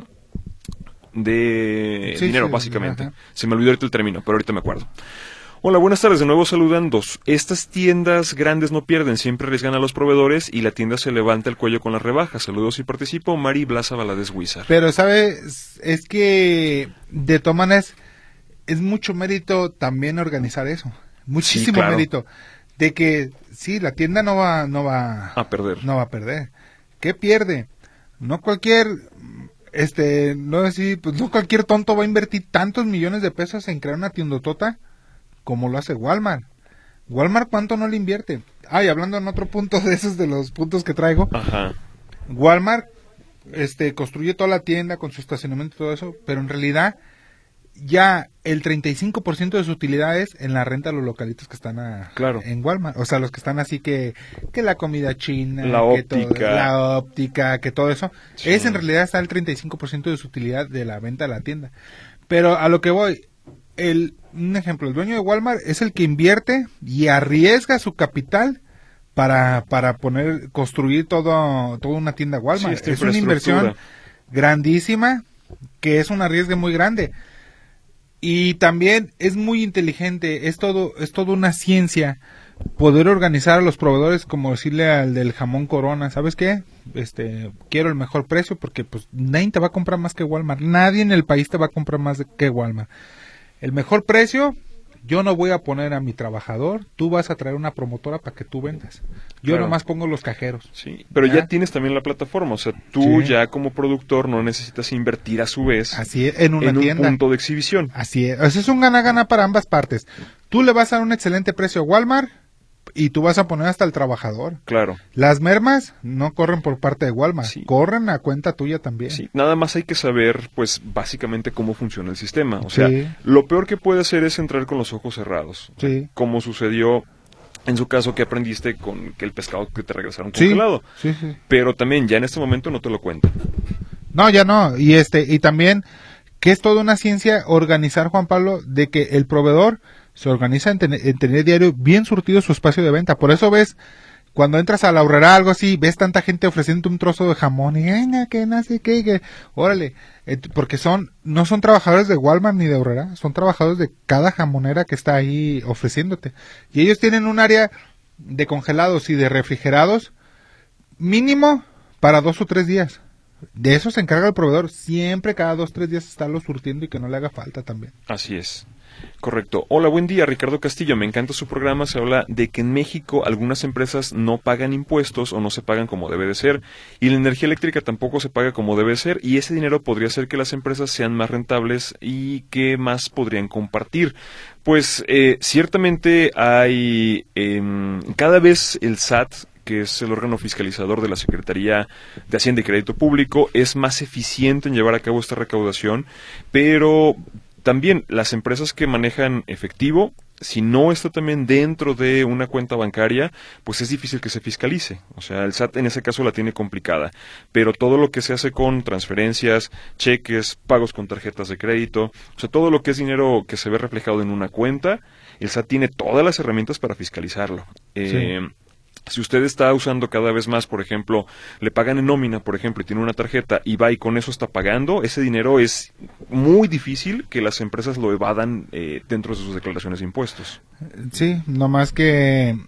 dinero, básicamente. Ajá. Se me olvidó ahorita el término, pero ahorita me acuerdo. Hola, buenas tardes, de nuevo saludan dos. Estas tiendas grandes no pierden, siempre arriesgan a los proveedores y la tienda se levanta el cuello con las rebajas. Saludos y participo, Mari Blasa Valadez Huizar. Pero, ¿sabes? Es que, de todas maneras, es mucho mérito también organizar eso. Muchísimo Sí, claro. mérito. De que, sí, la tienda no va A perder. No va a perder. ¿Qué pierde? No cualquier, no cualquier tonto va a invertir tantos millones de pesos en crear una tiendotota como lo hace Walmart. Walmart, ¿cuánto no le invierte? Y hablando en otro punto de esos de los puntos que traigo, Ajá. Walmart construye toda la tienda con su estacionamiento y todo eso, pero en realidad ya el 35% de su utilidad es en la renta a los localitos que están Claro. en Walmart. O sea, los que están así que la comida china, La óptica, que todo eso. Sí. Es en realidad está el 35% de su utilidad de la venta de la tienda. Pero a lo que voy, un ejemplo, el dueño de Walmart es el que invierte y arriesga su capital para construir toda una tienda Walmart. Sí, es una inversión grandísima, que es un arriesgue muy grande. Y también es muy inteligente, es todo una ciencia poder organizar a los proveedores, como decirle al del jamón Corona, ¿sabes qué? Quiero el mejor precio porque pues nadie te va a comprar más que Walmart, nadie en el país te va a comprar más que Walmart. El mejor precio, yo no voy a poner a mi trabajador, tú vas a traer una promotora para que tú vendas. Yo Claro. nomás pongo los cajeros. Sí, pero ya tienes también la plataforma, o sea, tú ya como productor no necesitas invertir a su vez Así es, en una un tienda. punto de exhibición. Así es, eso es un gana-gana para ambas partes. Tú le vas a dar un excelente precio a Walmart y tú vas a poner hasta el trabajador. Claro. Las mermas no corren por parte de Walmart, Sí. corren a cuenta tuya también. Sí, nada más hay que saber, pues, básicamente cómo funciona el sistema. O sea, Sí. lo peor que puede hacer es entrar con los ojos cerrados. Sí. Como sucedió en su caso que aprendiste con que el pescado que te regresaron Sí, congelado. sí, sí. Pero también ya en este momento no te lo cuentan. No, ya no. Y también que es toda una ciencia organizar, Juan Pablo, de que el proveedor se organiza en tener diario bien surtido su espacio de venta. Por eso ves, cuando entras a la Aurrera, algo así, ves tanta gente ofreciendo un trozo de jamón y venga, que no sé qué, que órale, porque no son trabajadores de Walmart ni de Aurrera, son trabajadores de cada jamonera que está ahí ofreciéndote. Y ellos tienen un área de congelados y de refrigerados mínimo para 2 o 3 días. De eso se encarga el proveedor, siempre cada 2 o 3 días estarlo surtiendo y que no le haga falta también. Así es. Correcto. Hola, buen día, Ricardo Castillo. Me encanta su programa. Se habla de que en México algunas empresas no pagan impuestos o no se pagan como debe de ser, y la energía eléctrica tampoco se paga como debe ser, y ese dinero podría hacer que las empresas sean más rentables y que más podrían compartir. Pues ciertamente hay cada vez el SAT, que es el órgano fiscalizador de la Secretaría de Hacienda y Crédito Público, es más eficiente en llevar a cabo esta recaudación, pero también las empresas que manejan efectivo, si no está también dentro de una cuenta bancaria, pues es difícil que se fiscalice. O sea, el SAT en ese caso la tiene complicada. Pero todo lo que se hace con transferencias, cheques, pagos con tarjetas de crédito, o sea, todo lo que es dinero que se ve reflejado en una cuenta, el SAT tiene todas las herramientas para fiscalizarlo. Sí. Si usted está usando cada vez más, por ejemplo, le pagan en nómina, por ejemplo, y tiene una tarjeta y va y con eso está pagando, ese dinero es muy difícil que las empresas lo evadan dentro de sus declaraciones de impuestos. Sí, nomás que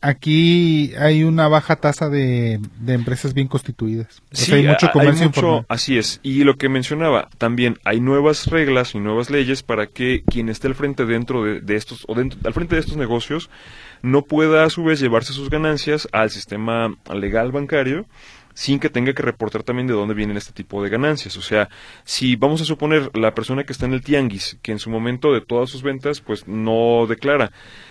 aquí hay una baja tasa de empresas bien constituidas. O sea, hay mucho comercio informal. Así es. Y lo que mencionaba, también hay nuevas reglas y nuevas leyes para que quien esté al frente de estos, al frente de estos negocios, no pueda a su vez llevarse sus ganancias al sistema legal bancario sin que tenga que reportar también de dónde vienen este tipo de ganancias. O sea, si vamos a suponer la persona que está en el tianguis, que en su momento de todas sus ventas pues no declara,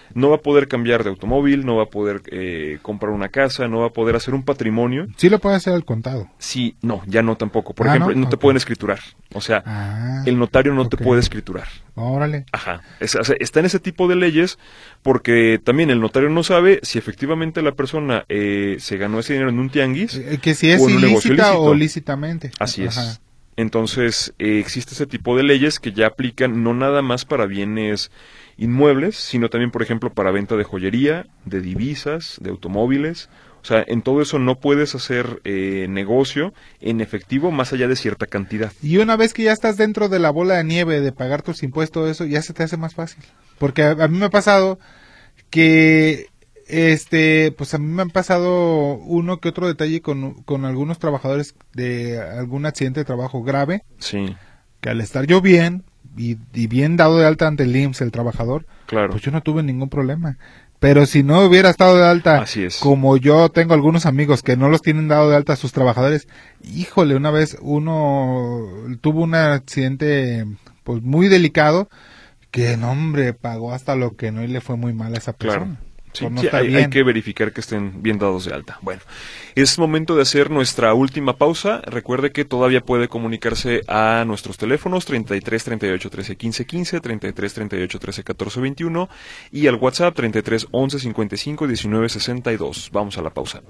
no va a poder cambiar de automóvil, no va a poder comprar una casa, no va a poder hacer un patrimonio. Sí lo puede hacer al contado. Sí, no, ya no tampoco. Por ejemplo, no te Ok. pueden escriturar. O sea, el notario no te ok. puede escriturar. Órale. Ajá. O sea, está en ese tipo de leyes porque también el notario no sabe si efectivamente la persona se ganó ese dinero en un tianguis Que si es o en un negocio ilícita ilícito. o lícitamente. Así Ajá. es. Entonces, existe ese tipo de leyes que ya aplican no nada más para bienes inmuebles, sino también, por ejemplo, para venta de joyería, de divisas, de automóviles. O sea, en todo eso no puedes hacer negocio en efectivo más allá de cierta cantidad. Y una vez que ya estás dentro de la bola de nieve de pagar tus impuestos, eso ya se te hace más fácil. Porque a mí me ha pasado que, pues a mí me han pasado uno que otro detalle con algunos trabajadores de algún accidente de trabajo grave, Sí, que al estar yo bien y bien dado de alta ante el IMSS, el trabajador, claro. pues yo no tuve ningún problema. Pero si no hubiera estado de alta, Así es. como yo tengo algunos amigos que no los tienen dado de alta a sus trabajadores, híjole, una vez uno tuvo un accidente pues muy delicado, que no, hombre, pagó hasta lo que no y le fue muy mal a esa persona. Claro. Sí, Por no sí, estar hay bien. que verificar que estén bien dados de alta. Bueno, es momento de hacer nuestra última pausa. Recuerde que todavía puede comunicarse a nuestros teléfonos 33 38 13 15 15, 33 38 13 14 21 y al WhatsApp 33 11 55 19 62. Vamos a la pausa.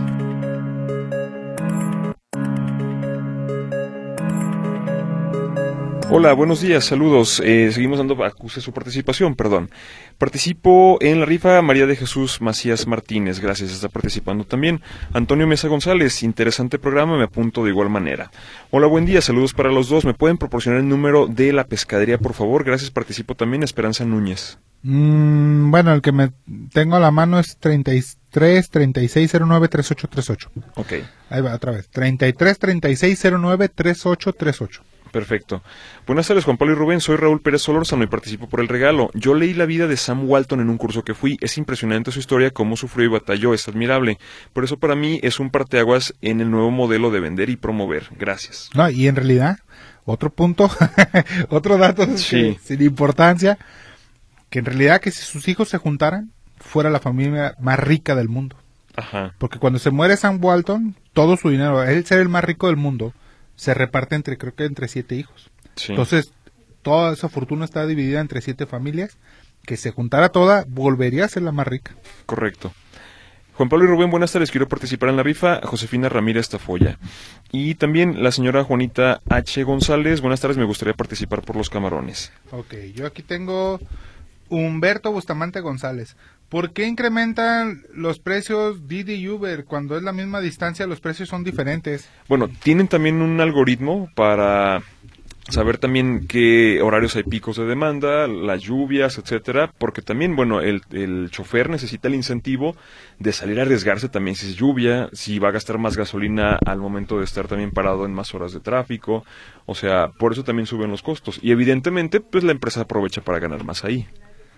Hola, buenos días, saludos. Seguimos dando acuse su participación, perdón. Participo en la rifa María de Jesús Macías Martínez, gracias, está participando también. Antonio Mesa González, interesante programa, me apunto de igual manera. Hola, buen día, saludos para los dos. ¿Me pueden proporcionar el número de la pescadería, por favor? Gracias, participo también. Esperanza Núñez. Bueno, el que me tengo a la mano es 33 36 09 38 38. Ok. Ahí va, otra vez. 33 36 09 38 38. Perfecto. Buenas tardes, Juan Pablo y Rubén. Soy Raúl Pérez Solórzano y participo por el regalo. Yo leí la vida de Sam Walton en un curso que fui. Es impresionante su historia, cómo sufrió y batalló. Es admirable. Por eso para mí es un parteaguas en el nuevo modelo de vender y promover. Gracias. No, y en realidad, otro punto, otro dato Sí. sin importancia, que en realidad que si sus hijos se juntaran, fuera la familia más rica del mundo. Ajá. Porque cuando se muere Sam Walton, todo su dinero, él ser el más rico del mundo, se reparte creo que entre 7 hijos. Sí. Entonces, toda esa fortuna está dividida entre 7 familias, que se juntara toda, volvería a ser la más rica. Correcto. Juan Pablo y Rubén, buenas tardes. Quiero participar en la rifa. Josefina Ramírez Tafoya. Y también la señora Juanita H. González. Buenas tardes. Me gustaría participar por los camarones. Ok, yo aquí tengo Humberto Bustamante González. ¿Por qué incrementan los precios Didi y Uber? Cuando es la misma distancia, los precios son diferentes. Bueno, tienen también un algoritmo para saber también qué horarios hay picos de demanda, las lluvias, etcétera, porque también, bueno, el chofer necesita el incentivo de salir a arriesgarse también si es lluvia, si va a gastar más gasolina al momento de estar también parado en más horas de tráfico, o sea, por eso también suben los costos. Y evidentemente, pues la empresa aprovecha para ganar más ahí.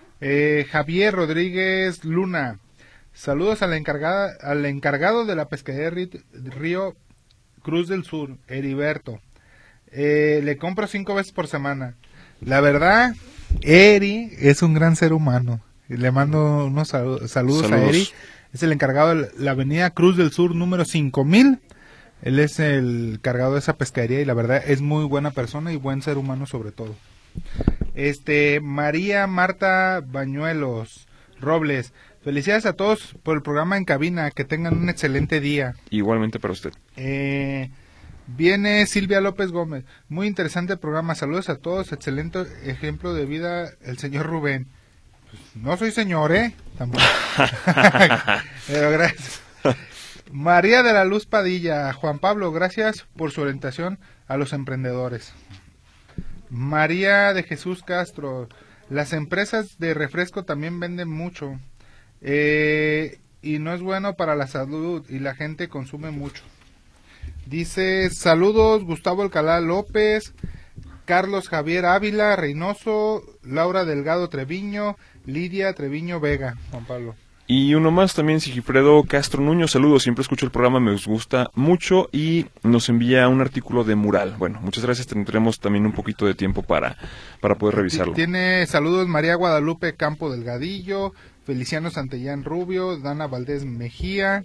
Javier Rodríguez Luna. Saludos al encargado de la pescadería Río Cruz del Sur, Heriberto. Le compro 5 veces por semana. La verdad, Eri es un gran ser humano. Le mando unos saludos a Eri. Es el encargado de la avenida Cruz del Sur número 5000. Él es el encargado de esa pescadería y la verdad es muy buena persona y buen ser humano sobre todo. María Marta Bañuelos Robles. Felicidades a todos por el programa en cabina. Que tengan un excelente día. Igualmente para usted. Viene Silvia López Gómez. Muy interesante el programa. Saludos a todos. Excelente ejemplo de vida el señor Rubén. Pues, no soy señor, tampoco. Pero gracias. María de la Luz Padilla. Juan Pablo, gracias por su orientación a los emprendedores. María de Jesús Castro. Las empresas de refresco también venden mucho. Y no es bueno para la salud y la gente consume mucho. Dice, saludos Gustavo Alcalá López, Carlos Javier Ávila Reynoso, Laura Delgado Treviño, Lidia Treviño Vega. Juan Pablo. Y uno más también, Sigifredo Castro Nuño, saludos, siempre escucho el programa, me gusta mucho y nos envía un artículo de mural. Bueno, muchas gracias, tendremos también un poquito de tiempo para poder revisarlo. Tiene saludos María Guadalupe Campo Delgadillo, Feliciano Santillán Rubio, Dana Valdés Mejía,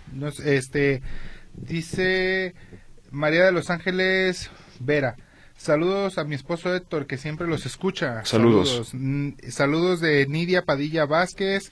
dice María de Los Ángeles Vera. Saludos a mi esposo Héctor, que siempre los escucha. Saludos. Saludos de Nidia Padilla Vázquez,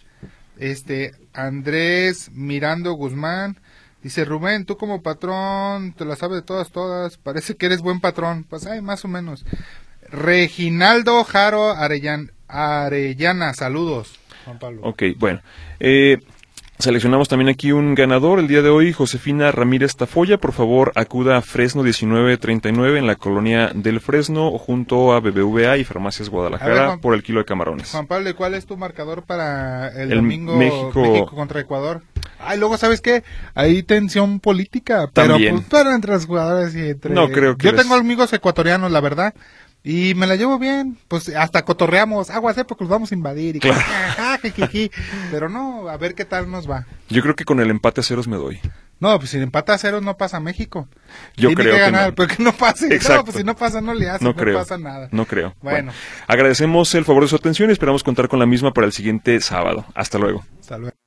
Andrés Mirando Guzmán. Dice Rubén, tú como patrón, te la sabes de todas. Parece que eres buen patrón. Pues más o menos. Reginaldo Jaro Arellana, saludos, Juan Pablo. Ok, bueno. Seleccionamos también aquí un ganador el día de hoy, Josefina Ramírez Tafoya. Por favor, acuda a Fresno 1939 en la colonia del Fresno, junto a BBVA y Farmacias Guadalajara, por el kilo de camarones. Juan Pablo, ¿cuál es tu marcador para el domingo México contra Ecuador? Ay, luego, ¿sabes qué? Hay tensión política, pero pues, pero entre los jugadores y entre... No creo que Yo tengo amigos ecuatorianos, la verdad, y me la llevo bien, pues hasta cotorreamos, aguas, porque los vamos a invadir, y claro. Pero no, a ver qué tal nos va. Yo creo que con el empate a ceros me doy. No, pues si empata a ceros no pasa México. Yo Tiene creo que ganar, no. pero que no pase. Exacto. No, pues si no pasa no le hace, no pasa nada. No creo. Bueno, agradecemos el favor de su atención y esperamos contar con la misma para el siguiente sábado. Hasta luego. Hasta luego.